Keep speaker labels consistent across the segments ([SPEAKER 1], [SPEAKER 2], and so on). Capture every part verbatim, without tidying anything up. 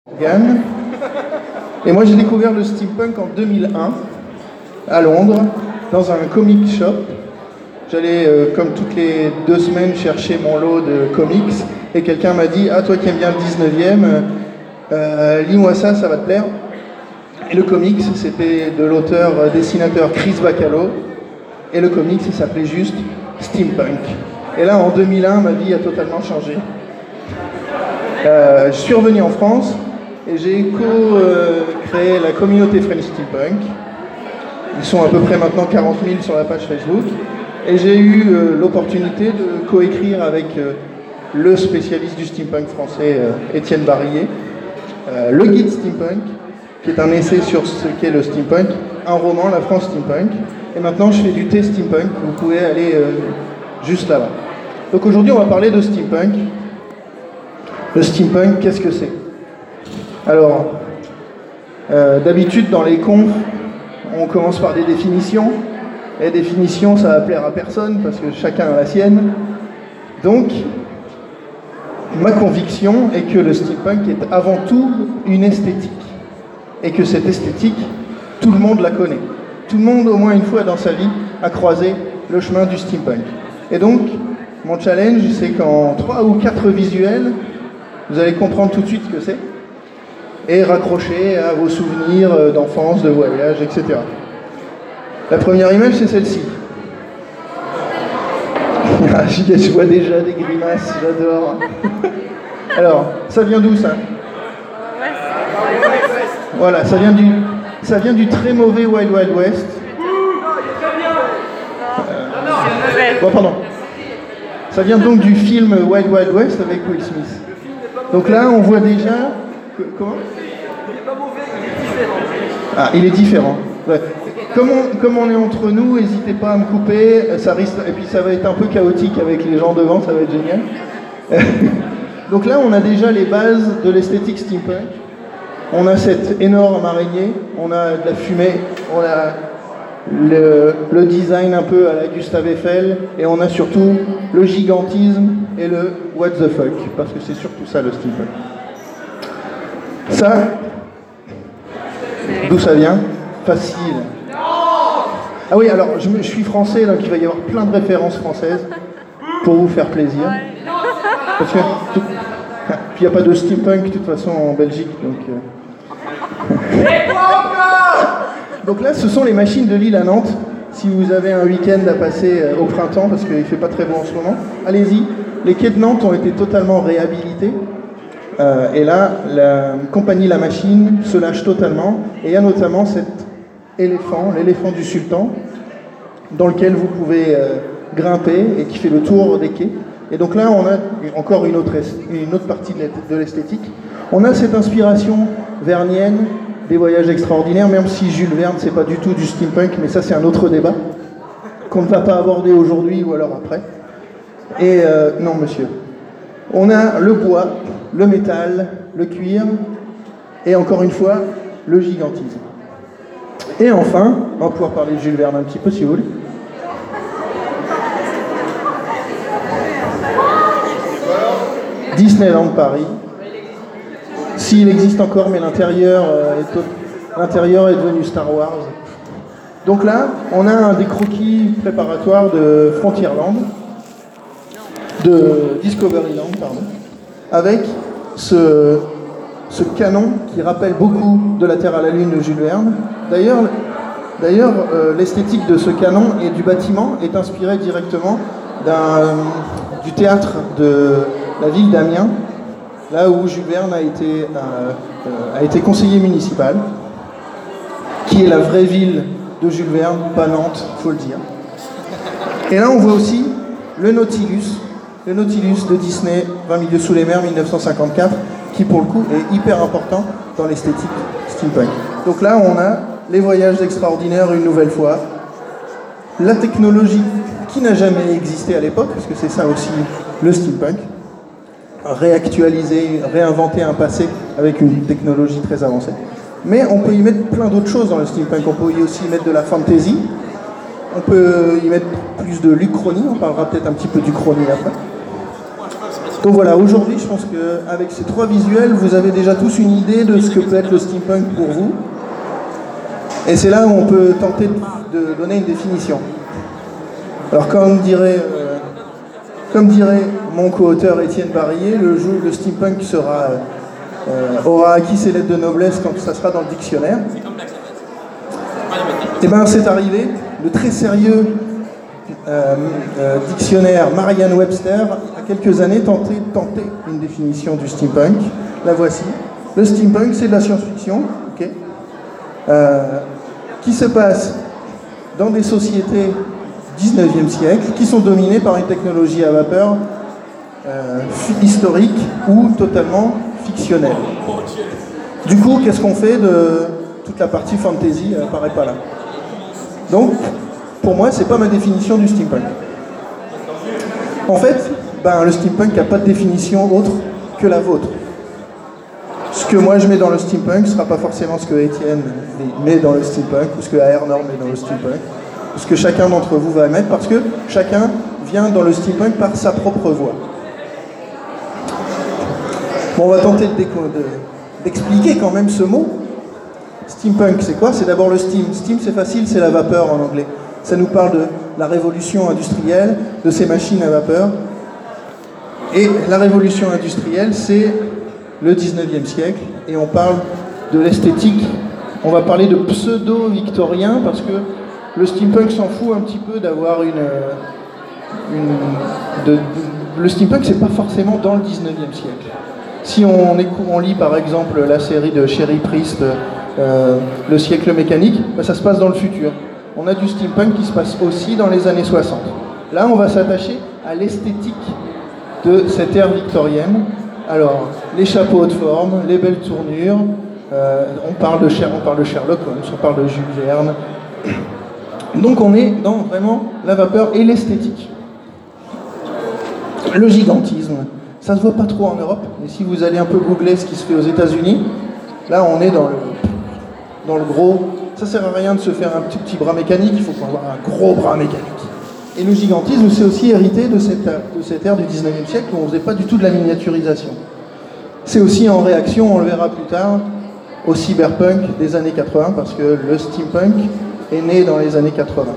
[SPEAKER 1] Morgan. Et moi j'ai découvert le steampunk en deux mille un à Londres dans un comic shop. J'allais euh, comme toutes les deux semaines chercher mon lot de comics et quelqu'un m'a dit « Ah toi qui aimes bien le dix-neuvième, euh, lis-moi ça, ça va te plaire ». Et le comics c'était de l'auteur euh, dessinateur Chris Bacalo et le comics il s'appelait juste Steampunk. Et là en deux mille un ma vie a totalement changé. Euh, je suis revenu en France et j'ai co-créé la communauté French Steampunk. Ils sont à peu près maintenant quarante mille sur la page Facebook. Et j'ai eu euh, l'opportunité de coécrire avec euh, le spécialiste du steampunk français, euh, Étienne Barillet, euh, le guide steampunk, qui est un essai sur ce qu'est le steampunk, un roman, La France steampunk. Et maintenant je fais du thé steampunk, vous pouvez aller euh, juste là-bas. Donc aujourd'hui on va parler de steampunk. Le steampunk, qu'est-ce que c'est? Alors, euh, d'habitude dans les confs, on commence par des définitions. Et définitions, ça va plaire à personne parce que chacun a la sienne. Donc, ma conviction est que le steampunk est avant tout une esthétique. Et que cette esthétique, tout le monde la connaît. Tout le monde, au moins une fois dans sa vie, a croisé le chemin du steampunk. Et donc, mon challenge, c'est qu'en trois ou quatre visuels, vous allez comprendre tout de suite ce que c'est et raccrocher à vos souvenirs d'enfance, de voyage, et cetera. La première image, c'est celle-ci. Je vois déjà des grimaces, j'adore. Alors, ça vient d'où ça? Voilà, ça vient du, ça vient du très mauvais Wild Wild West. Euh, bon, pardon. Ça vient donc du film Wild Wild West avec Will Smith. Donc là, on voit déjà... Comment? Il n'est pas mauvais, il est différent. Ah, il est différent. Ouais. Comme, on, comme on est entre nous, n'hésitez pas à me couper. Ça risque, et puis ça va être un peu chaotique avec les gens devant, ça va être génial. Donc là, on a déjà les bases de l'esthétique steampunk. On a cette énorme araignée, on a de la fumée, on a le, le design un peu à la Gustave Eiffel, et on a surtout le gigantisme et le what the fuck, parce que c'est surtout ça le steampunk. Ça, d'où ça vient? Facile. Ah oui, alors je, me, je suis français, donc il va y avoir plein de références françaises pour vous faire plaisir. Parce que tout, puis il n'y a pas de steampunk de toute façon en Belgique, donc. Euh... donc là, ce sont les machines de Lille à Nantes. Si vous avez un week-end à passer au printemps, parce qu'il ne fait pas très beau en ce moment, allez-y. Les quais de Nantes ont été totalement réhabilités. Euh, et là, la compagnie La Machine se lâche totalement. Et il y a notamment cet éléphant, l'éléphant du sultan, dans lequel vous pouvez euh, grimper et qui fait le tour des quais. Et donc là, on a encore une autre, une autre partie de l'esthétique. On a cette inspiration vernienne des voyages extraordinaires, même si Jules Verne, c'est pas du tout du steampunk, mais ça, c'est un autre débat qu'on ne va pas aborder aujourd'hui ou alors après. Et euh, non, monsieur. On a le bois, le métal, le cuir, et encore une fois, le gigantisme. Et enfin, on va pouvoir parler de Jules Verne un petit peu si vous voulez. Disneyland Paris. S'il existe encore, mais l'intérieur euh, est, l'intérieur est devenu Star Wars. Donc là, on a un des croquis préparatoires de Frontierland, de Discoveryland, pardon, avec ce, ce canon qui rappelle beaucoup de La Terre à la Lune de Jules Verne. D'ailleurs, d'ailleurs euh, l'esthétique de ce canon et du bâtiment est inspirée directement d'un, du théâtre de la ville d'Amiens, là où Jules Verne a été, euh, euh, a été conseiller municipal, qui est la vraie ville de Jules Verne, pas Nantes, il faut le dire. Et là, on voit aussi le Nautilus, le Nautilus de Disney, vingt milieux sous les mers, mille neuf cent cinquante-quatre, qui pour le coup est hyper important dans l'esthétique steampunk. Donc là, on a les voyages extraordinaires une nouvelle fois, la technologie qui n'a jamais existé à l'époque, parce que c'est ça aussi le steampunk, réactualiser, réinventer un passé avec une technologie très avancée. Mais on peut y mettre plein d'autres choses dans le steampunk. On peut y aussi mettre de la fantasy, on peut y mettre plus de l'Uchronie, on parlera peut-être un petit peu d'Uchronie après. Donc voilà, aujourd'hui, je pense qu'avec ces trois visuels, vous avez déjà tous une idée de ce que peut être le steampunk pour vous. Et c'est là où on peut tenter de donner une définition. Alors comme dirait, euh, comme dirait mon co-auteur Étienne Barillet, le, jeu, le steampunk sera, euh, aura acquis ses lettres de noblesse quand ça sera dans le dictionnaire. Et bien c'est arrivé, le très sérieux euh, euh, dictionnaire Merriam-Webster a quelques années tenté, tenté une définition du steampunk. La voici. Le steampunk, c'est de la science-fiction, okay, euh, qui se passe dans des sociétés dix-neuvième siècle qui sont dominées par une technologie à vapeur euh, historique ou totalement fictionnelle. Du coup, qu'est-ce qu'on fait de toute la partie fantasy? Elle apparaît pas là. Donc, pour moi, c'est pas ma définition du steampunk. En fait, ben, le steampunk n'a pas de définition autre que la vôtre. Ce que moi je mets dans le steampunk ne sera pas forcément ce que Étienne met dans le steampunk, ou ce que Aernor met dans le steampunk, ou ce que chacun d'entre vous va mettre, parce que chacun vient dans le steampunk par sa propre voie. Bon, on va tenter de déco- de, d'expliquer quand même ce mot. Steampunk, c'est quoi? C'est d'abord le steam. Steam, c'est facile, c'est la vapeur en anglais. Ça nous parle de la révolution industrielle, de ces machines à vapeur. Et la révolution industrielle, c'est le dix-neuvième siècle, et on parle de l'esthétique. On va parler de pseudo-victorien, parce que le steampunk s'en fout un petit peu d'avoir une... une de, de, le steampunk, c'est pas forcément dans le dix-neuvième siècle. Si on, écoute, on lit par exemple la série de Sherry Priest, euh, Le siècle mécanique, ben ça se passe dans le futur. On a du steampunk qui se passe aussi dans les années soixante. Là, on va s'attacher à l'esthétique de cette ère victorienne. Alors, les chapeaux de forme, les belles tournures, euh, on, parle de Sher- on parle de Sherlock Holmes, on parle de Jules Verne. Donc on est dans vraiment la vapeur et l'esthétique. Le gigantisme, ça se voit pas trop en Europe, mais si vous allez un peu googler ce qui se fait aux États-Unis, là on est dans le, dans le gros. Ça sert à rien de se faire un petit, petit bras mécanique, il faut avoir un gros bras mécanique. Et le gigantisme, c'est aussi hérité de cette, de cette ère du dix-neuvième siècle où on ne faisait pas du tout de la miniaturisation. C'est aussi en réaction, on le verra plus tard, au cyberpunk des années quatre-vingts, parce que le steampunk est né dans les années quatre-vingts.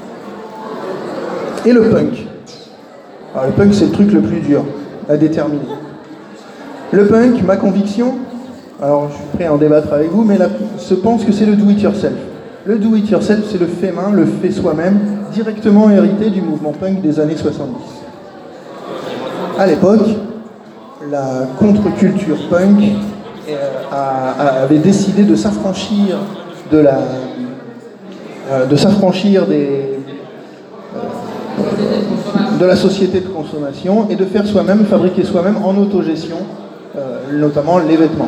[SPEAKER 1] Et le punk. Alors le punk, c'est le truc le plus dur à déterminer. Le punk, ma conviction, alors je suis prêt à en débattre avec vous, mais là, je pense que c'est le do-it-yourself. Le do-it-yourself, c'est le fait main, le fait soi-même, directement hérité du mouvement punk des années soixante-dix. À l'époque, la contre-culture punk euh, a, a, avait décidé de s'affranchir de la, euh, de s'affranchir des, euh, de la société de consommation et de faire soi-même, fabriquer soi-même en autogestion, euh, notamment les vêtements.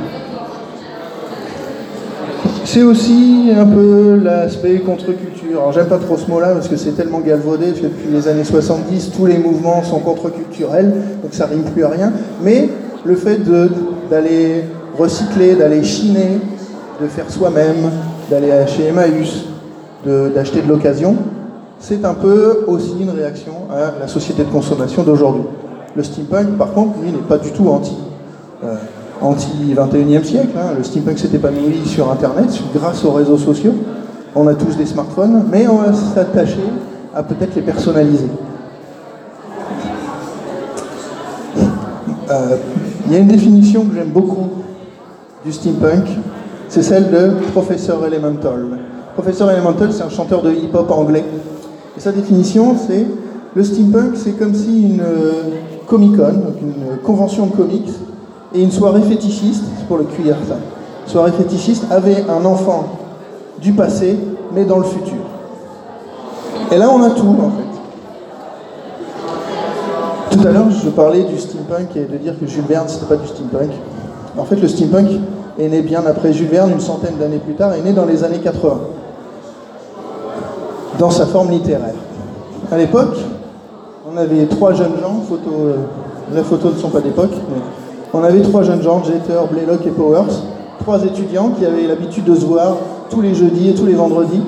[SPEAKER 1] C'est aussi un peu l'aspect contre-culture. Alors j'aime pas trop ce mot-là parce que c'est tellement galvaudé, parce que depuis les années soixante-dix, tous les mouvements sont contre-culturels, donc ça rime plus à rien. Mais le fait de, d'aller recycler, d'aller chiner, de faire soi-même, d'aller chez Emmaüs, de, d'acheter de l'occasion, c'est un peu aussi une réaction à la société de consommation d'aujourd'hui. Le steampunk, par contre, lui, n'est pas du tout anti... Euh, anti-vingt et unième siècle, hein. Le steampunk s'est épanoui sur Internet, grâce aux réseaux sociaux. On a tous des smartphones, mais on va s'attacher à peut-être les personnaliser. Euh, il y a une définition que j'aime beaucoup du steampunk, c'est celle de Professor Elemental. Professor Elemental, c'est un chanteur de hip-hop anglais. Et sa définition, c'est le steampunk, c'est comme si une Comic-Con, donc une convention de comics, et une soirée fétichiste, c'est pour le cuir ça, soirée fétichiste avait un enfant du passé, mais dans le futur. Et là, on a tout, en fait. Tout à l'heure, je parlais du steampunk et de dire que Jules Verne, c'était pas du steampunk. En fait, le steampunk est né bien après Jules Verne, une centaine d'années plus tard, est né dans les années quatre-vingts, dans sa forme littéraire. À l'époque, on avait trois jeunes gens, photo, euh, la photo ne sont pas d'époque, mais on avait trois jeunes gens, Jeter, Blaylock et Powers, trois étudiants qui avaient l'habitude de se voir tous les jeudis et tous les vendredis.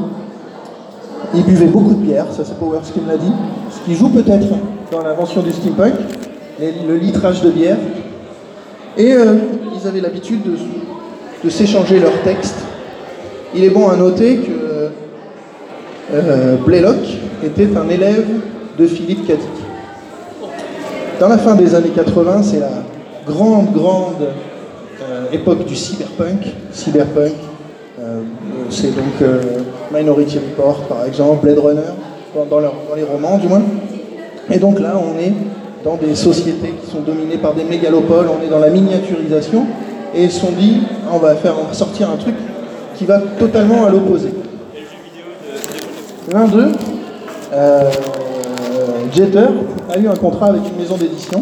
[SPEAKER 1] Ils buvaient beaucoup de bière, ça c'est Powers qui me l'a dit, ce qui joue peut-être dans l'invention du steampunk. les, le litrage de bière. Et euh, ils avaient l'habitude de, de s'échanger leurs textes. Il est bon à noter que euh, Blaylock était un élève de Philip K. Dick. Dans la fin des années quatre-vingts, c'est la grande, grande euh, époque du cyberpunk. Cyberpunk, euh, c'est donc euh, Minority Report, par exemple, Blade Runner, dans, dans, leur, dans les romans du moins. Et donc là, on est dans des sociétés qui sont dominées par des mégalopoles, on est dans la miniaturisation, et ils se sont dit, on va, faire, on va sortir un truc qui va totalement à l'opposé. L'un d'eux, euh, Jeter, a eu un contrat avec une maison d'édition,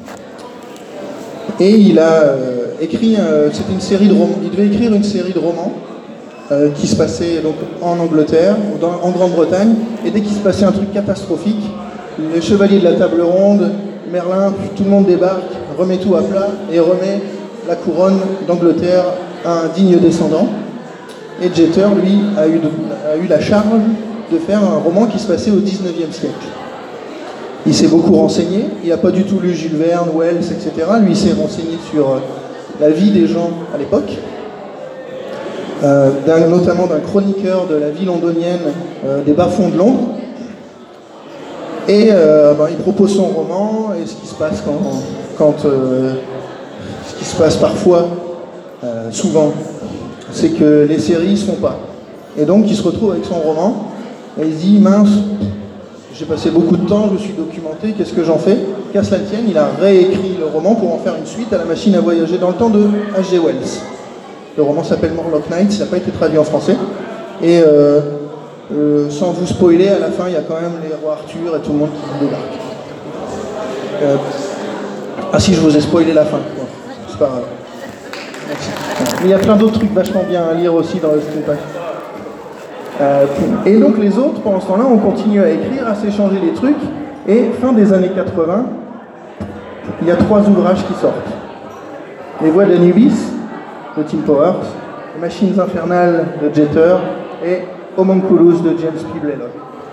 [SPEAKER 1] et il a euh, écrit, euh, c'était une série de romans, il devait écrire une série de romans euh, qui se passait donc en Angleterre, dans, en Grande-Bretagne, et dès qu'il se passait un truc catastrophique, les chevaliers de la table ronde, Merlin, tout le monde débarque, remet tout à plat et remet la couronne d'Angleterre à un digne descendant. Et Jeter, lui, a eu, de, a eu la charge de faire un roman qui se passait au dix-neuvième siècle. Il s'est beaucoup renseigné, il n'a pas du tout lu Jules Verne, Wells, et cetera. Lui, il s'est renseigné sur la vie des gens à l'époque, euh, d'un, notamment d'un chroniqueur de la vie londonienne euh, des bas-fonds de Londres. Et euh, ben, il propose son roman, et ce qui se passe quand, quand euh, ce qui se passe parfois, euh, souvent, c'est que les séries ne se font pas. Et donc il se retrouve avec son roman, et il se dit, mince, j'ai passé beaucoup de temps, je me suis documenté, qu'est-ce que j'en fais? Qu'à cela ne tienne, il a réécrit le roman pour en faire une suite à la machine à voyager dans le temps de H G Wells. Le roman s'appelle Morlock Nights, il n'a pas été traduit en français. Et euh, Euh, sans vous spoiler, à la fin, il y a quand même les rois Arthur et tout le monde qui débarque. Euh... Ah si, je vous ai spoilé la fin. Bon, c'est pas grave. Merci. Mais il y a plein d'autres trucs vachement bien à lire aussi dans le steampunk. Euh, et donc les autres, pendant ce temps-là, on continue à écrire, à s'échanger des trucs. Et fin des années quatre-vingts, il y a trois ouvrages qui sortent. Les Voix d'Anubis, de Tim Powers, Les Machines Infernales de Jeter et Homunculus de James P. Blaylock.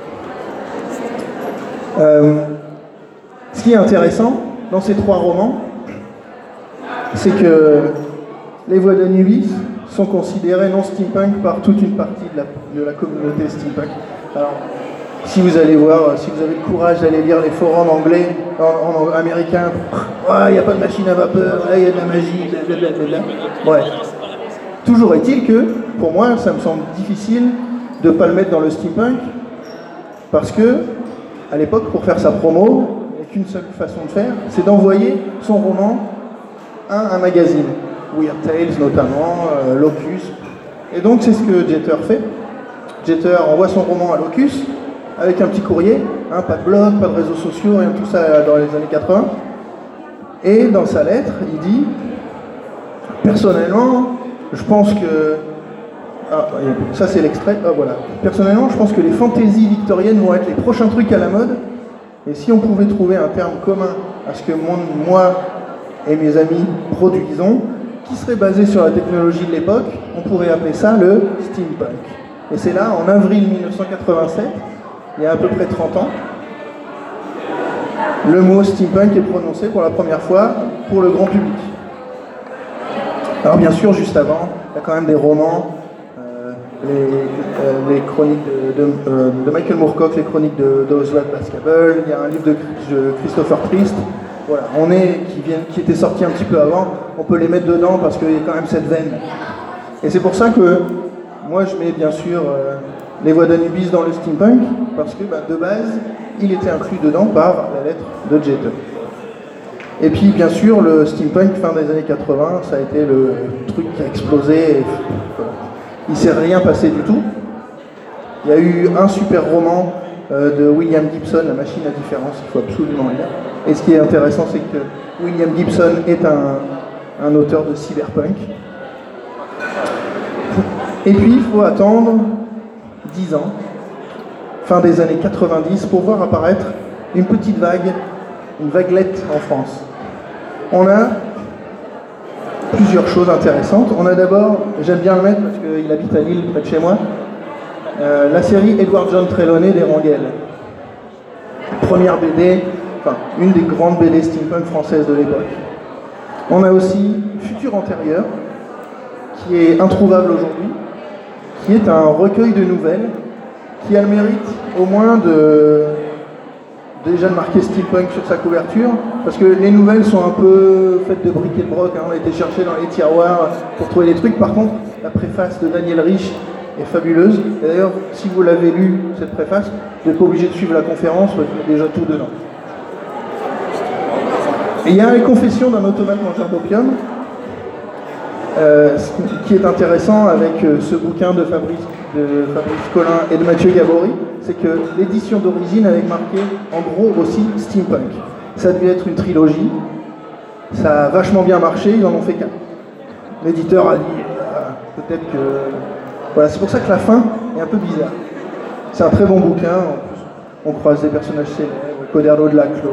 [SPEAKER 1] Euh, ce qui est intéressant dans ces trois romans, c'est que les Voix d'Anubis sont considérées non steampunk par toute une partie de la, de la communauté steampunk. Alors, si vous allez voir, si vous avez le courage d'aller lire les forums anglais, en, en américain, il n'y a pas de machine à vapeur, il y a de la magie, blablabla. Ouais. Toujours est-il que, pour moi, ça me semble difficile de ne pas le mettre dans le steampunk, parce que, à l'époque, pour faire sa promo, il n'y a qu'une seule façon de faire, c'est d'envoyer son roman à un magazine. Weird Tales notamment, euh, Locus. Et donc c'est ce que Jeter fait. Jeter envoie son roman à Locus, avec un petit courrier, hein, pas de blog, pas de réseaux sociaux, rien de tout ça dans les années quatre-vingts. Et dans sa lettre, il dit, personnellement, je pense que... Ah, ça c'est l'extrait, ah, voilà. Personnellement, je pense que les fantaisies victoriennes vont être les prochains trucs à la mode. Et si on pouvait trouver un terme commun à ce que mon, moi et mes amis produisons, qui serait basé sur la technologie de l'époque, on pourrait appeler ça le steampunk. Et c'est là, en avril mille neuf cent quatre-vingt-sept, il y a à peu près trente ans, le mot steampunk est prononcé pour la première fois pour le grand public. Alors bien sûr, juste avant, il y a quand même des romans, euh, les, euh, les chroniques de, de, euh, de Michael Moorcock, les chroniques de, de Oswald Bastable, il y a un livre de, de Christopher Trist. Voilà, on est, qui, vient, qui était sorti un petit peu avant, on peut les mettre dedans parce qu'il y a quand même cette veine. Et c'est pour ça que moi je mets bien sûr euh, les Voix d'Anubis dans le steampunk, parce que bah, de base, il était inclus dedans par la lettre de Jeter. Et puis bien sûr, le steampunk fin des années quatre-vingts, ça a été le truc qui a explosé. Et, voilà. Il ne s'est rien passé du tout. Il y a eu un super roman euh, de William Gibson, La machine à différence, il faut absolument lire. Et ce qui est intéressant, c'est que William Gibson est un, un auteur de cyberpunk. Et puis, il faut attendre dix ans, fin des années quatre-vingt-dix, pour voir apparaître une petite vague, une vaguelette en France. On a plusieurs choses intéressantes. On a d'abord, j'aime bien le mettre parce qu'il habite à Lille, près de chez moi, euh, la série Edward John Trelawney d'Erangel. Première B D enfin, une des grandes B D steampunk françaises de l'époque. On a aussi Futur Antérieur, qui est introuvable aujourd'hui, qui est un recueil de nouvelles qui a le mérite au moins de déjà de marquer steampunk sur sa couverture, parce que les nouvelles sont un peu faites de briques et de broc, hein. On a été chercher dans les tiroirs pour trouver des trucs. Par contre, la préface de Daniel Rich est fabuleuse. Et d'ailleurs, si vous l'avez lu, cette préface, vous n'êtes pas obligé de suivre la conférence, parce qu'il y a déjà tout dedans. Et il y a les confessions d'un automate mangeur d'opium, euh, qui est intéressant avec euh, ce bouquin de Fabrice, de Fabrice Collin et de Mathieu Gabory, c'est que l'édition d'origine avait marqué en gros aussi steampunk. Ça devait être une trilogie, ça a vachement bien marché, ils en ont fait qu'un. L'éditeur a dit, euh, peut-être que... Voilà, c'est pour ça que la fin est un peu bizarre. C'est un très bon bouquin, en plus on croise des personnages célèbres, Coderlo de Laclos.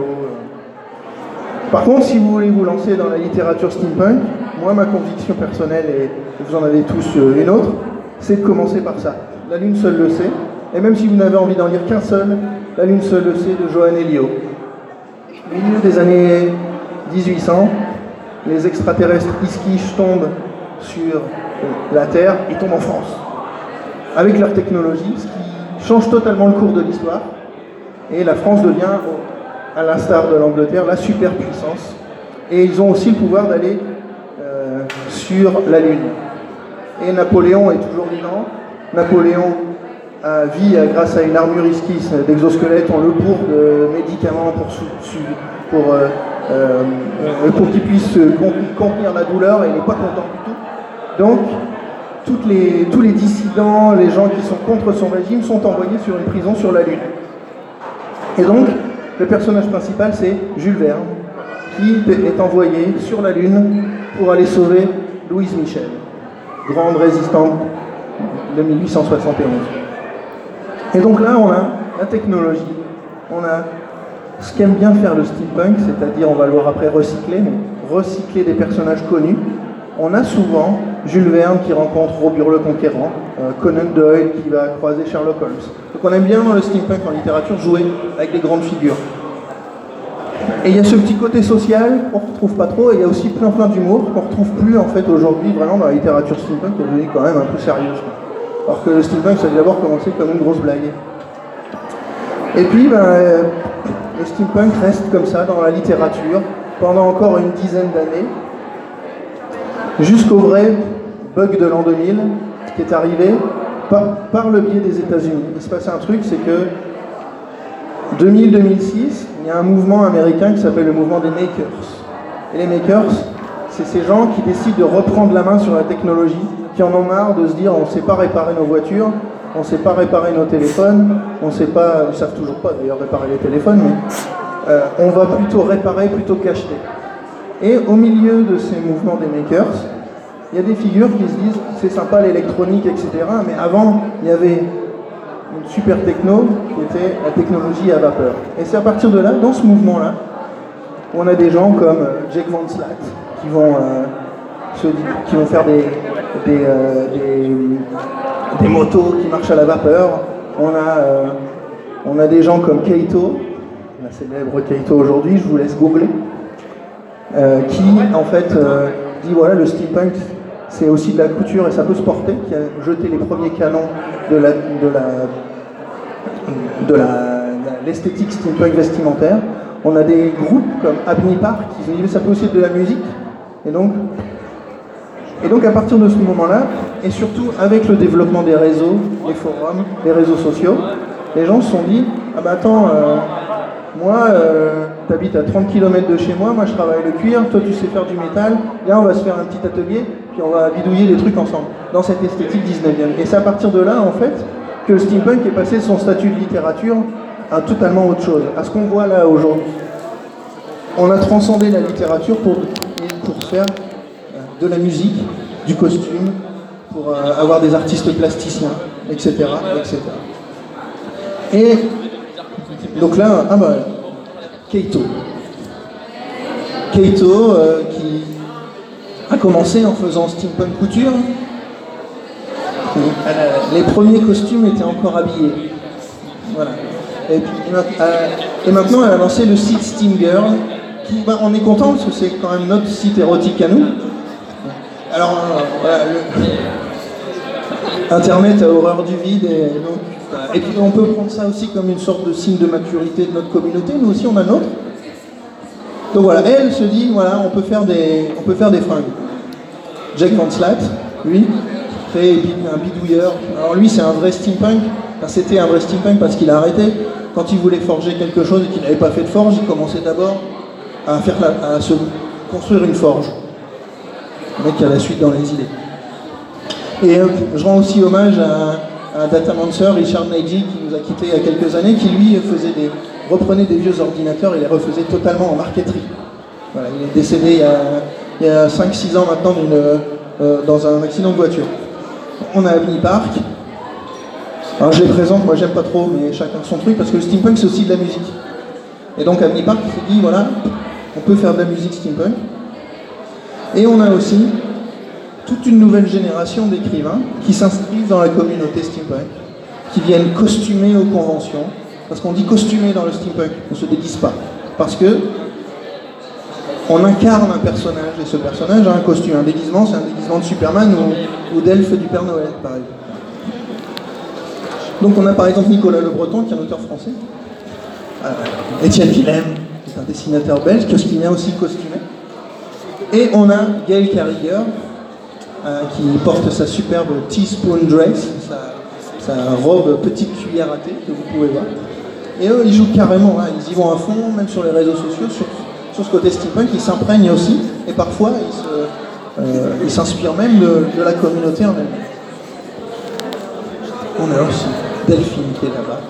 [SPEAKER 1] Euh. Par contre, si vous voulez vous lancer dans la littérature steampunk, moi ma conviction personnelle, et vous en avez tous euh, une autre, c'est de commencer par ça. La lune seule le sait. Et même si vous n'avez envie d'en lire qu'un seul, La lune seule le sait de Johan Elio. Au milieu des années dix-huit cents, les extraterrestres Iskish tombent sur la Terre, ils tombent en France. Avec leur technologie, ce qui change totalement le cours de l'histoire. Et la France devient, à l'instar de l'Angleterre, la superpuissance. Et ils ont aussi le pouvoir d'aller euh, sur la Lune. Et Napoléon est toujours vivant. Napoléon a vit grâce à une armure esquisse d'exosquelette, on le bourre de médicaments pour, pour, euh, euh, pour qu'il puisse contenir la douleur, et il n'est pas content du tout. Donc, toutes les, tous les dissidents, les gens qui sont contre son régime sont envoyés sur une prison sur la Lune. Et donc, le personnage principal, c'est Jules Verne, qui est envoyé sur la Lune pour aller sauver Louise Michel, grande résistante de mille huit cent soixante et onze. Et donc là, on a la technologie, on a ce qu'aime bien faire le steampunk, c'est-à-dire, on va le voir après, recycler, mais recycler des personnages connus. On a souvent Jules Verne qui rencontre Robur le Conquérant, euh, Conan Doyle qui va croiser Sherlock Holmes. Donc on aime bien dans le steampunk en littérature jouer avec des grandes figures. Et il y a ce petit côté social qu'on ne retrouve pas trop, et il y a aussi plein plein d'humour qu'on ne retrouve plus en fait aujourd'hui vraiment dans la littérature steampunk, qui est devenue quand même un peu sérieuse. Alors que le steampunk, ça a d'abord commencé comme une grosse blague. Et puis, ben, euh, le steampunk reste comme ça dans la littérature pendant encore une dizaine d'années, jusqu'au vrai bug de l'an deux mille, qui est arrivé par, par le biais des États-Unis. Il se passait un truc, c'est que deux mille à deux mille six, il y a un mouvement américain qui s'appelle le mouvement des makers. Et les makers, c'est ces gens qui décident de reprendre la main sur la technologie, qui en ont marre de se dire on ne sait pas réparer nos voitures, on ne sait pas réparer nos téléphones, on ne sait pas, ils ne savent toujours pas d'ailleurs réparer les téléphones, mais euh, on va plutôt réparer plutôt qu'acheter. Et au milieu de ces mouvements des makers, il y a des figures qui se disent c'est sympa l'électronique, et cetera. Mais avant, il y avait une super techno qui était la technologie à vapeur. Et c'est à partir de là, dans ce mouvement-là, on a des gens comme Jake Van Slat qui vont, euh, se, qui vont faire des, des, euh, des, des motos qui marchent à la vapeur. On a, euh, on a des gens comme Kaito, la célèbre Kaito aujourd'hui, je vous laisse googler, euh, qui en fait euh, dit voilà, le steampunk c'est aussi de la couture et ça peut se porter, qui a jeté les premiers canons de la, de la, de la, de l'esthétique steampunk vestimentaire. On a des groupes comme Abney Park qui se disent ça peut aussi être de la musique. Et donc, et donc à partir de ce moment-là, et surtout avec le développement des réseaux, les forums, les réseaux sociaux, les gens se sont dit ah bah attends, euh, moi euh, t'habites à trente kilomètres de chez moi, moi je travaille le cuir, toi tu sais faire du métal, là on va se faire un petit atelier, puis on va bidouiller des trucs ensemble, dans cette esthétique dix-neuvième. Et c'est à partir de là en fait que le steampunk est passé de son statut de littérature à totalement autre chose, à ce qu'on voit là aujourd'hui. On a transcendé la littérature pour, pour faire de la musique, du costume, pour euh, avoir des artistes plasticiens, et cetera, et cetera. Et donc là, ah bah, Kaito. Kaito euh, qui a commencé en faisant steampunk couture. Les premiers costumes étaient encore habillés. Voilà. Et puis, euh, Et maintenant, elle a lancé le site Steam Girl, qui, bah, on est content parce que c'est quand même notre site érotique à nous. Alors, euh, voilà, le... Internet a horreur du vide, et, donc, voilà. Et puis on peut prendre ça aussi comme une sorte de signe de maturité de notre communauté. Nous aussi, on a notre. Donc voilà, elle se dit, voilà, on peut faire des, on peut faire des fringues. Jack Van Slat, lui, fait un bidouilleur. Alors lui, c'est un vrai steampunk. Enfin, c'était un vrai steampunk parce qu'il a arrêté. Quand il voulait forger quelque chose et qu'il n'avait pas fait de forge, il commençait d'abord à, faire la, à se construire une forge. Le mec qui a la suite dans les idées. Et euh, je rends aussi hommage à, à Datamancer, Richard Nagy, qui nous a quittés il y a quelques années, qui lui faisait des, reprenait des vieux ordinateurs et les refaisait totalement en marqueterie. Voilà, il est décédé il y a, il y a cinq six ans maintenant euh, dans un accident de voiture. On a Abney Park. Alors je les présente, moi j'aime pas trop, mais chacun son truc, parce que le steampunk c'est aussi de la musique. Et donc Abney Park s'est dit, voilà, on peut faire de la musique steampunk. Et on a aussi toute une nouvelle génération d'écrivains qui s'inscrivent dans la communauté steampunk, qui viennent costumer aux conventions. Parce qu'on dit costumer dans le steampunk, on ne se déguise pas. Parce que on incarne un personnage, et ce personnage a un costume. Un déguisement, c'est un déguisement de Superman ou, ou d'elfe du Père Noël, par exemple. Donc on a par exemple Nicolas Le Breton, qui est un auteur français. Euh, Étienne Willem, qui est un dessinateur belge, qui vient aussi costumer. Et on a Gail Carriger, euh, qui porte sa superbe teaspoon dress, sa, sa robe petite cuillère à thé, que vous pouvez voir. Et eux, ils jouent carrément, hein, ils y vont à fond, même sur les réseaux sociaux, sur, sur ce côté steampunk, ils s'imprègnent aussi, et parfois ils, se, euh, ils s'inspirent même de, de la communauté en elle-même. On a aussi Delphine qui est là-bas.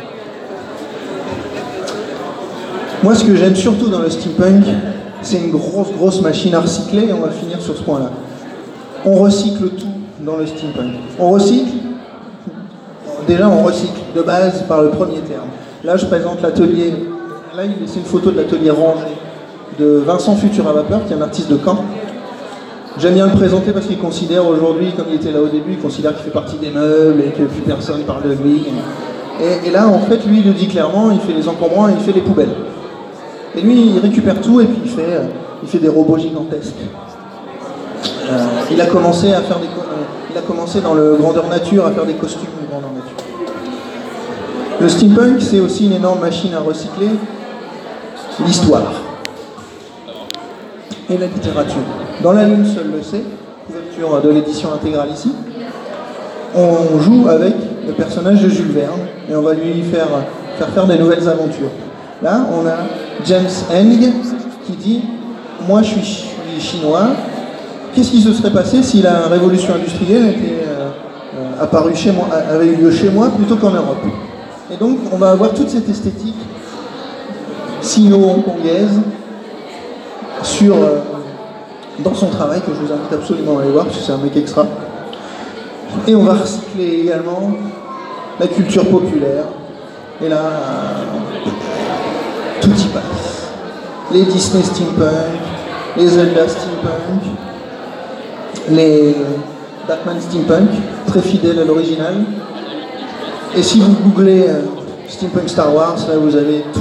[SPEAKER 1] Moi, ce que j'aime surtout dans le steampunk, c'est une grosse, grosse machine à recycler, et on va finir sur ce point-là. On recycle tout dans le steampunk. On recycle, déjà on recycle de base par le premier terme. Là, je présente l'atelier, là c'est une photo de l'atelier rangé de Vincent Futur à Vapeur, qui est un artiste de Caen. J'aime bien le présenter parce qu'il considère aujourd'hui, comme il était là au début, il considère qu'il fait partie des meubles et que plus personne parle de lui. Et, et là, en fait, lui, il le dit clairement, il fait les encombrants et il fait les poubelles. Et lui, il récupère tout et puis il fait, il fait des robots gigantesques. Euh, il a commencé à faire des, euh, il a commencé dans le grandeur nature à faire des costumes de grandeur nature. Le steampunk, c'est aussi une énorme machine à recycler, l'histoire et la littérature. Dans La Lune seul le sait, couverture de l'édition intégrale ici, on joue avec le personnage de Jules Verne et on va lui faire faire, faire des nouvelles aventures. Là, on a James Eng qui dit « Moi, je suis chinois. Qu'est-ce qui se serait passé si la révolution industrielle était euh, euh, apparue chez moi, avait eu lieu chez moi plutôt qu'en Europe ?» Et donc, on va avoir toute cette esthétique sino-hongkongaise sur, euh, dans son travail, que je vous invite absolument à aller voir, parce que c'est un mec extra. Et on va recycler également la culture populaire. Et là, euh, tout y passe. Les Disney steampunk, les Zelda steampunk, les Batman steampunk, très fidèles à l'original. Et si vous googlez euh, steampunk Star Wars, là vous avez tout.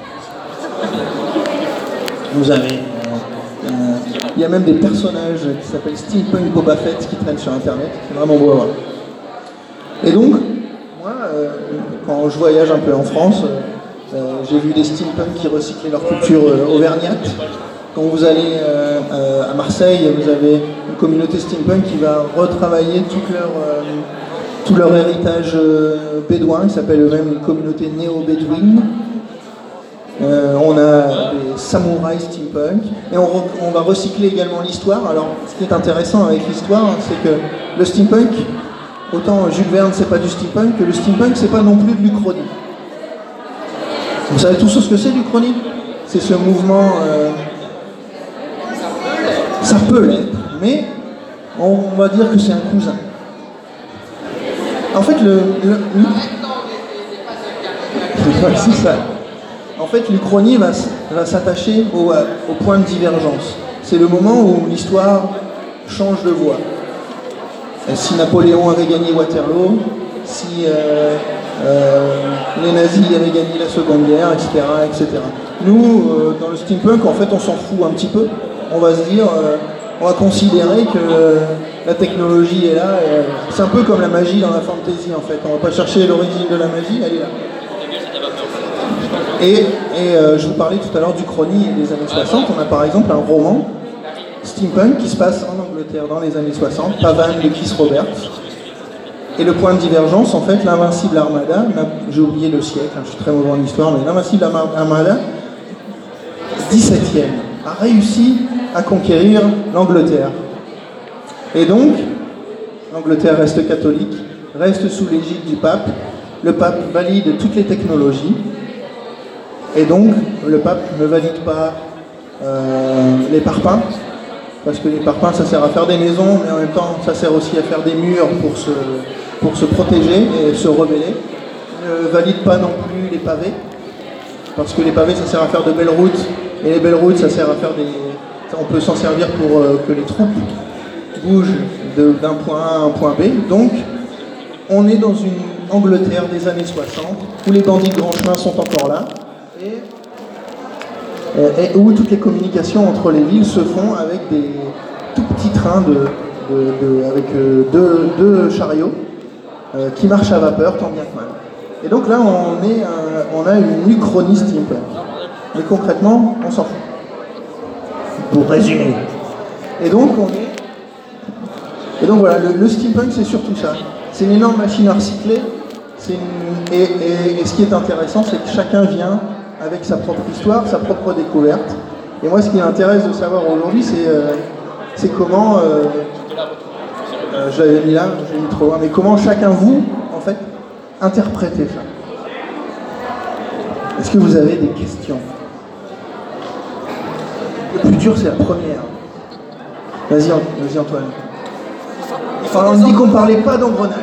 [SPEAKER 1] Vous avez... Euh, euh, il y a même des personnages qui s'appellent Steampunk Boba Fett qui traînent sur Internet. C'est vraiment beau à voir. Et donc, moi, euh, quand je voyage un peu en France, euh, j'ai vu des steampunk qui recyclaient leur culture euh, auvergnate. Quand vous allez euh, euh, à Marseille, vous avez une communauté steampunk qui va retravailler toute leur, euh, tout leur héritage euh, bédouin. Ils s'appellent eux-mêmes une communauté néo-bédouine. Euh, on a des samouraïs steampunk. Et on, on va recycler également l'histoire. Alors, ce qui est intéressant avec l'histoire, c'est que le steampunk, autant Jules Verne, c'est pas du steampunk, que le steampunk, c'est pas non plus de l'Uchronie. Vous savez tous ce que c'est l'Uchronie? C'est ce mouvement... Euh, ça peut l'être, mais on, on va dire que c'est un cousin. En fait, le... le, le... c'est ça. En fait, l'Uchronie va, va s'attacher au, au point de divergence. C'est le moment où l'histoire change de voie. Si Napoléon avait gagné Waterloo, si, euh, Euh, les nazis avaient gagné la Seconde Guerre, et cetera, et cetera. Nous, euh, dans le steampunk, en fait, on s'en fout un petit peu. On va se dire, euh, on va considérer que euh, la technologie est là. Et, euh, c'est un peu comme la magie dans la fantasy, en fait. On va pas chercher l'origine de la magie, elle est là. Et, et euh, je vous parlais tout à l'heure du chrony des années soixante. On a par exemple un roman steampunk qui se passe en Angleterre dans les années soixante, Pavan de Keith Roberts. Et le point de divergence, en fait, l'Invincible Armada, j'ai oublié le siècle, hein, je suis très mauvais en histoire, mais l'Invincible Armada, dix-septième, a réussi à conquérir l'Angleterre. Et donc, l'Angleterre reste catholique, reste sous l'égide du pape, le pape valide toutes les technologies, et donc le pape ne valide pas euh, les parpaings, parce que les parpaings ça sert à faire des maisons, mais en même temps ça sert aussi à faire des murs pour se, pour se protéger et se rebeller. Ne valide pas non plus les pavés, parce que les pavés ça sert à faire de belles routes, et les belles routes ça sert à faire des... on peut s'en servir pour euh, que les troupes bougent de, d'un point A à un point B. Donc on est dans une Angleterre des années soixante, où les bandits de grand chemin sont encore là, et et où toutes les communications entre les villes se font avec des tout petits trains de, de, de, avec euh, deux, deux chariots euh, qui marchent à vapeur tant bien que mal. Et donc là, on, est un, on a une uchronie steampunk. Mais concrètement, on s'en fout. Pour résumer. Et donc, on est... Et donc voilà, le, le steampunk, c'est surtout ça. C'est une énorme machine à recycler. C'est une... et, et, et ce qui est intéressant, c'est que chacun vient avec sa propre histoire, sa propre découverte. Et moi, ce qui m'intéresse de savoir aujourd'hui, c'est euh, c'est comment... Euh, euh, j'avais mis là, j'ai mis trop loin, mais comment chacun, vous, en fait, interprétez ça. Est-ce que vous avez des questions? Le plus dur, c'est la première. Vas-y, vas-y Antoine. Enfin, on dit qu'on ne parlait pas d'engrenage.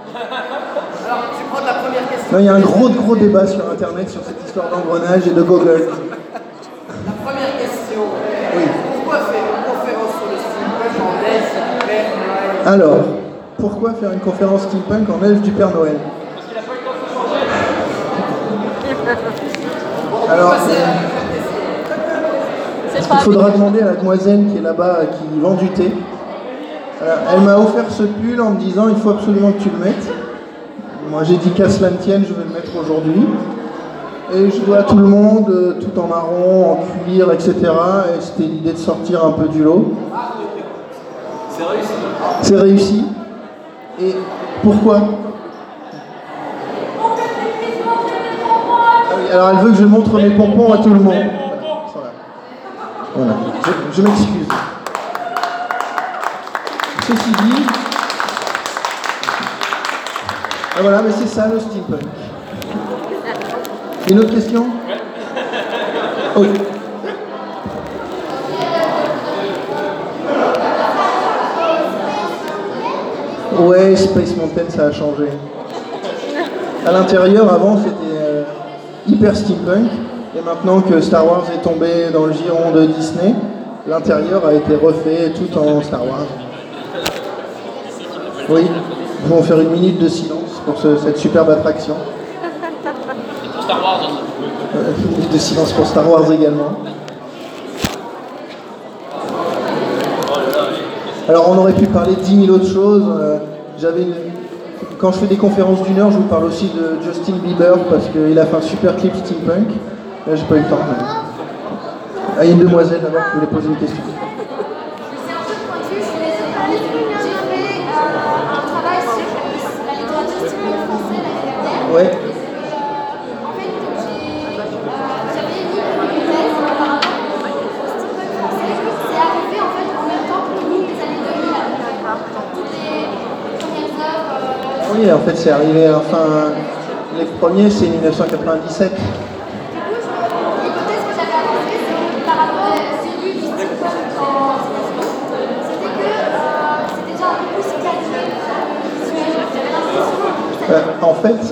[SPEAKER 1] Non, il y a un gros, gros débat sur Internet sur cette histoire d'engrenage et de Google.
[SPEAKER 2] La première question,
[SPEAKER 1] oui.
[SPEAKER 2] Pourquoi faire une conférence sur le steampunk en neige du Père Noël?
[SPEAKER 1] Alors, pourquoi faire une conférence steampunk en neige du Père Noël?
[SPEAKER 2] Parce qu'il n'a pas eu le temps de changer.
[SPEAKER 1] Alors,
[SPEAKER 2] c'est
[SPEAKER 1] il faudra demander à la demoiselle qui est là-bas, qui vend du thé. Alors, elle m'a offert ce pull en me disant il faut absolument que tu le mettes. Moi j'ai dit qu'à cela ne tienne, je vais le mettre aujourd'hui. Et je dois à tout le monde, tout en marron, en cuir, et cetera. Et c'était l'idée de sortir un peu du lot.
[SPEAKER 2] C'est réussi.
[SPEAKER 1] C'est réussi. Et pourquoi? Alors elle veut que je montre mes pompons à tout le monde. Voilà. Je, je m'excuse. Ceci dit... Ah voilà, mais c'est ça le steampunk. Une autre question? Oui. Ouais, Space Mountain, ça a changé. À l'intérieur, avant, c'était euh, hyper steampunk. Et maintenant que Star Wars est tombé dans le giron de Disney, l'intérieur a été refait tout en Star Wars. Oui, nous pouvons faire une minute de silence pour ce, cette superbe attraction.
[SPEAKER 3] Et pour Star Wars aussi.
[SPEAKER 1] Euh, une minute de silence pour Star Wars également. Alors on aurait pu parler de dix mille autres choses. Euh, j'avais une... Quand je fais des conférences d'une heure, je vous parle aussi de Justin Bieber parce qu'il a fait un super clip steampunk. Là j'ai pas eu le temps. Mais... Ah, il y a une demoiselle d'abord qui voulait poser une question.
[SPEAKER 4] C'est un peu pointu, je voulais te parler de... J'ai fait euh, un travail sur la littérature steampunk française l'année dernière.
[SPEAKER 1] Ouais.
[SPEAKER 4] En fait, j'ai, euh, j'avais émis une thèse par rapport au steampunk français. C'est arrivé en fait en même temps que le boom des années deux mille à peu près. Toutes les premières œuvres... Euh,
[SPEAKER 1] Oui, en fait c'est arrivé à la fin... Les premiers c'est mille neuf cent quatre-vingt-dix-sept.
[SPEAKER 4] L'hypothèse que j'avais avancée, c'est que par rapport à la série du steampunk en États-Unis, c'était que euh, c'était déjà un peu plus calmé visuel. J'avais l'impression que ça...
[SPEAKER 1] Euh, en fait,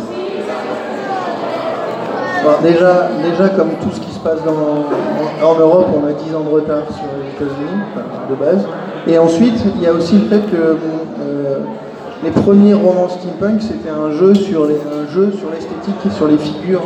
[SPEAKER 1] bon, déjà, déjà comme tout ce qui se passe dans, en, en Europe, on a dix ans de retard sur les États-Unis, enfin, de base. Et ensuite, il y a aussi le fait que bon, euh, les premiers romans steampunk, c'était un jeu sur les, un jeu sur l'esthétique et sur les figures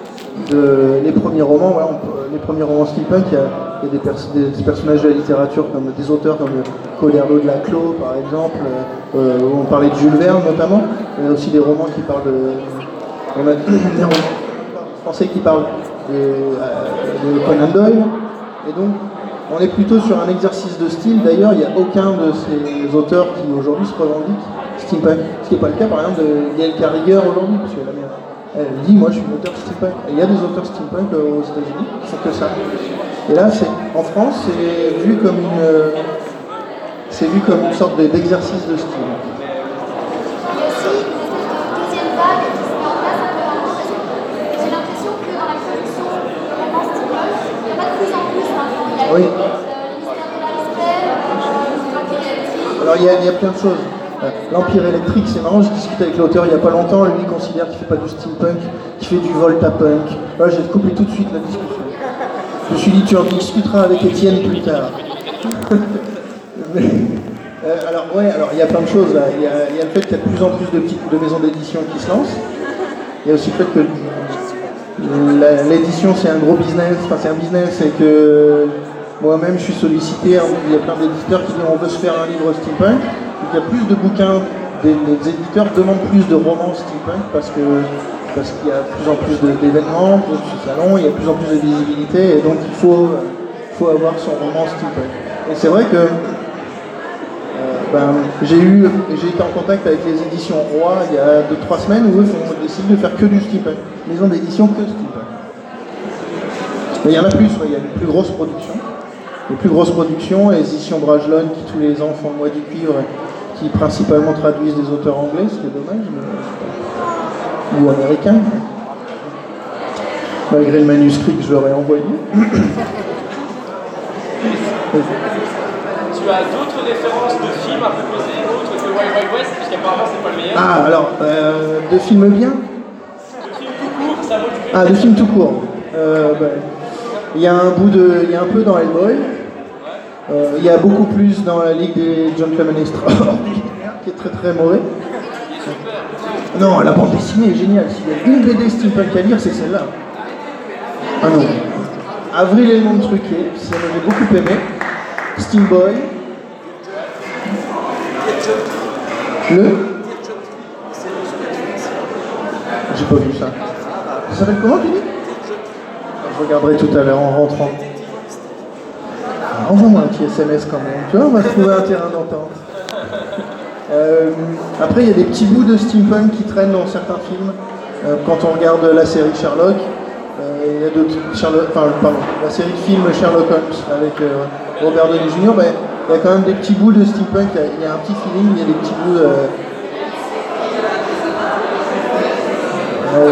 [SPEAKER 1] de les premiers romans. Ouais, on, les premiers romans steampunk, il y a, il y a des, pers des, des personnages de la littérature, comme des auteurs comme Coderlo de Laclos, par exemple, euh, où on parlait de Jules Verne notamment. Il y a aussi des romans qui parlent de... On a des romans français qui parlent de, euh, de Conan Doyle. Et donc, on est plutôt sur un exercice de style. D'ailleurs, il n'y a aucun de ces auteurs qui aujourd'hui se revendiquent steampunk. Ce qui n'est pas le cas, par exemple, de Gail Carriger aujourd'hui, parce que la mère, elle dit, moi, je suis une auteur steampunk. Et il y a des auteurs steampunk aux États-Unis qui font que ça. Et là, en France, c'est vu comme une, c'est vu comme une sorte d'exercice de style.
[SPEAKER 4] Il y a aussi une espèce de deuxième vague qui se met en place un peu maintenant, parce que j'ai l'impression que dans la production de romans steampunk, il y en a de plus en plus maintenant. Il y a
[SPEAKER 1] Oui.
[SPEAKER 4] euh, le mystère de la Rispel, euh, l'Empire électrique.
[SPEAKER 1] Alors il y, a, il y a plein de choses. L'Empire électrique, c'est marrant, j'ai discuté avec l'auteur il n'y a pas longtemps, lui il considère qu'il ne fait pas du steampunk, qu'il fait du voltapunk. Là, j'ai coupé tout de suite la discussion. Je me suis dit, tu en discuteras avec Étienne plus tard. Mais, euh, alors, ouais, alors il y a plein de choses là. Il y a, il y a le fait qu'il y a de plus en plus de, petites, de maisons d'édition qui se lancent. Il y a aussi le fait que l'édition c'est un gros business, enfin c'est un business et que moi-même je suis sollicité, il y a plein d'éditeurs qui disent on veut se faire un livre steampunk. Donc il y a plus de bouquins, des, les éditeurs demandent plus de romans steampunk parce que parce qu'il y a de plus en plus d'événements, plus de salons, il y a de plus en plus de visibilité et donc il faut, faut avoir son roman steampunk. Et c'est vrai que euh, ben, j'ai eu, j'ai été en contact avec les éditions Roi il y a deux trois semaines où eux ont décidé de faire que du steampunk. Maison d'édition que steampunk. Mais il y en a plus, ouais, il y a les plus grosses productions. Les plus grosses productions, les éditions Brajlon qui tous les ans font le mois du cuivre, qui principalement traduisent des auteurs anglais, ce qui est dommage, mais... ou américains, malgré le manuscrit que je leur ai envoyé.
[SPEAKER 3] Tu as d'autres références de films à proposer, autres que Wild Wild West, puisqu'apparemment c'est pas le meilleur.
[SPEAKER 1] Ah, alors, euh, de films bien.
[SPEAKER 3] De films tout court, ça vaut du coup.
[SPEAKER 1] Ah, de films tout court. Euh, bah, il y a un bout de, il y a un peu dans Hellboy. Euh, il y a beaucoup plus dans la Ligue des Gentlemen Extraordinaires, qui est très très mauvais. Non, la bande dessinée est géniale. S'il y a une B D steampunk à lire, c'est celle-là. Ah non. Avril et le monde truqué, ça m'avait beaucoup aimé. Steamboy. Le. J'ai pas vu ça. Ça s'appelle comment, tu dis? Je regarderai tout à l'heure en rentrant. Envoie-moi un petit S M S quand même, tu vois, on va trouver un terrain d'entente. Euh, après, il y a des petits bouts de steampunk qui traînent dans certains films. Euh, quand on regarde la série Sherlock, euh, il y a d'autres Sherlock, enfin, pardon, la série de films Sherlock Holmes avec euh, Robert Downey junior, ben, il y a quand même des petits bouts de steampunk, il y a, il y a un petit feeling, il y a des petits bouts. Euh, euh,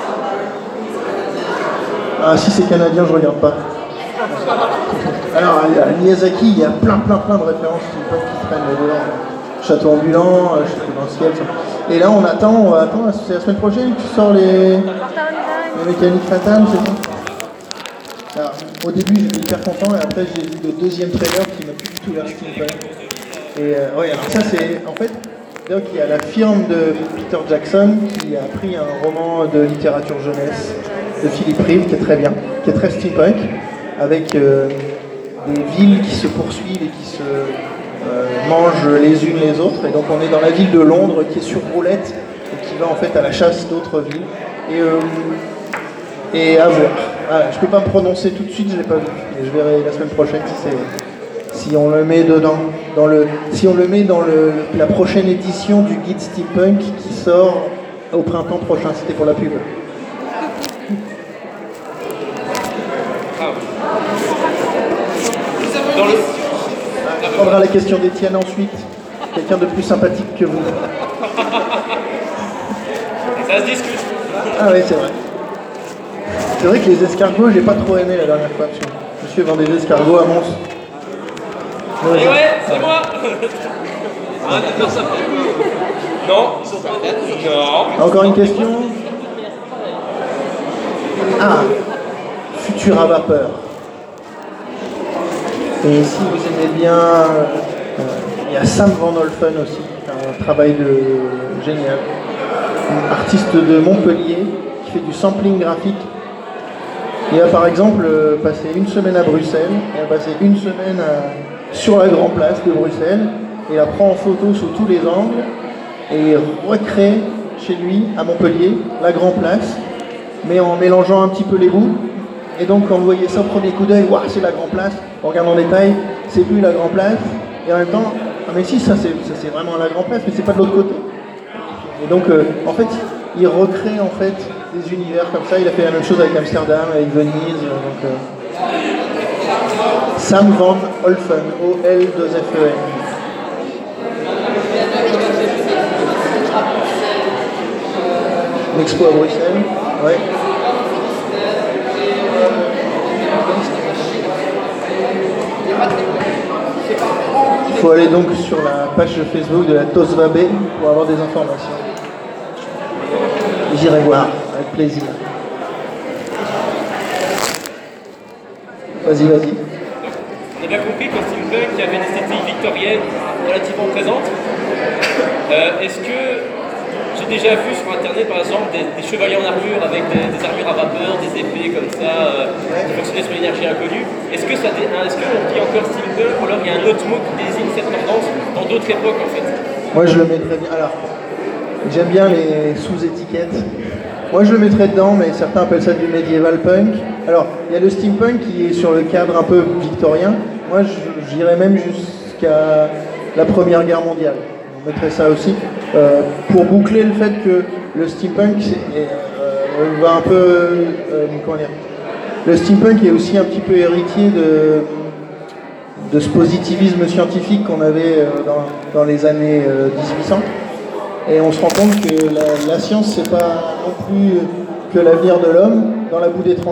[SPEAKER 1] ah, si c'est canadien, je regarde pas. Alors, à Miyazaki, il y a plein, plein, plein de références steampunk qui traînent dedans. Château ambulant, château dans le ciel. Ça. Et là, on attend, on va attendre, c'est la semaine prochaine que tu sors les, les mécaniques fatales, c'est ça? Alors, au début, j'étais hyper content, et après, j'ai vu le deuxième trailer qui m'a plus du tout l'air steampunk. Et euh, ouais, alors ça, c'est en fait, donc il y a la firme de Peter Jackson qui a pris un roman de littérature jeunesse de Philippe Rive, qui est très bien, qui est très steampunk, avec euh, des villes qui se poursuivent et qui se euh, mangent les unes les autres. Et donc on est dans la ville de Londres qui est sur roulette et qui va en fait à la chasse d'autres villes. Et, euh, et à voir. Ah, je peux pas me prononcer tout de suite, je l'ai pas vu. Et je verrai la semaine prochaine si c'est, si on le met dedans, dans le, si on le met dans le, la prochaine édition du guide steampunk qui sort au printemps prochain. C'était pour la pub.
[SPEAKER 3] Dans le...
[SPEAKER 1] On prendra la question d'Étienne ensuite. Quelqu'un de plus sympathique que vous.
[SPEAKER 3] Ça se discute.
[SPEAKER 1] Ah oui, c'est vrai. C'est vrai que les escargots, j'ai pas trop aimé la dernière fois. Monsieur vend des escargots à Mons.
[SPEAKER 3] Ouais, ouais, c'est moi. Ah, non, ça fait... Non, ils sont pas non.
[SPEAKER 1] Encore une question? Ah, futur à vapeur. Et si vous aimez bien, euh, il y a Sam Van Olfen aussi, un un travail de génial. Un artiste de Montpellier qui fait du sampling graphique. Il a par exemple passé une semaine à Bruxelles, il a passé une semaine à, sur la Grand Place de Bruxelles, et la prend en photo sous tous les angles, et il recrée chez lui, à Montpellier, la Grand Place, mais en mélangeant un petit peu les bouts. Et donc quand vous voyez ça au premier coup d'œil, waouh, c'est la Grand Place, on regarde en détail, c'est plus la Grand Place, et en même temps, ah mais si, ça c'est, ça, c'est vraiment la Grand Place, mais c'est pas de l'autre côté. Et donc euh, en fait, il recrée en fait des univers comme ça. Il a fait la même chose avec Amsterdam, avec Venise. Donc, euh... Sam van Olfen, O L deux F E N. L'expo à Bruxelles, ouais. Il faut aller donc sur la page Facebook de la Tosvabe pour avoir des informations. J'irai voir, avec plaisir. Vas-y, vas-y.
[SPEAKER 3] On a bien compris qu'au steampunk, il y avait une esthétique victorienne relativement présente. Euh, est-ce que j'ai déjà vu sur internet par exemple des, des chevaliers en armure avec des, des armures à vapeur, des épées comme ça, euh, qui fonctionnaient sur l'énergie inconnue? Est-ce que ça, est-ce qu'on dit encore steampunk ou alors il y a un autre mot qui désigne cette tendance dans d'autres époques en fait?
[SPEAKER 1] Moi je le mettrais bien. Alors, j'aime bien les sous-étiquettes. Moi je le mettrais dedans, mais certains appellent ça du medieval punk. Alors, il y a le steampunk qui est sur le cadre un peu victorien. Moi j'irais même jusqu'à la Première Guerre mondiale. On mettrait ça aussi. Euh, pour boucler le fait que le steampunk c'est, euh, va un peu... Euh, comment dire, le steampunk est aussi un petit peu héritier de, de ce positivisme scientifique qu'on avait dans, dans les années dix-huit cents. Et on se rend compte que la, la science, c'est pas non plus que l'avenir de l'homme. Dans la boue des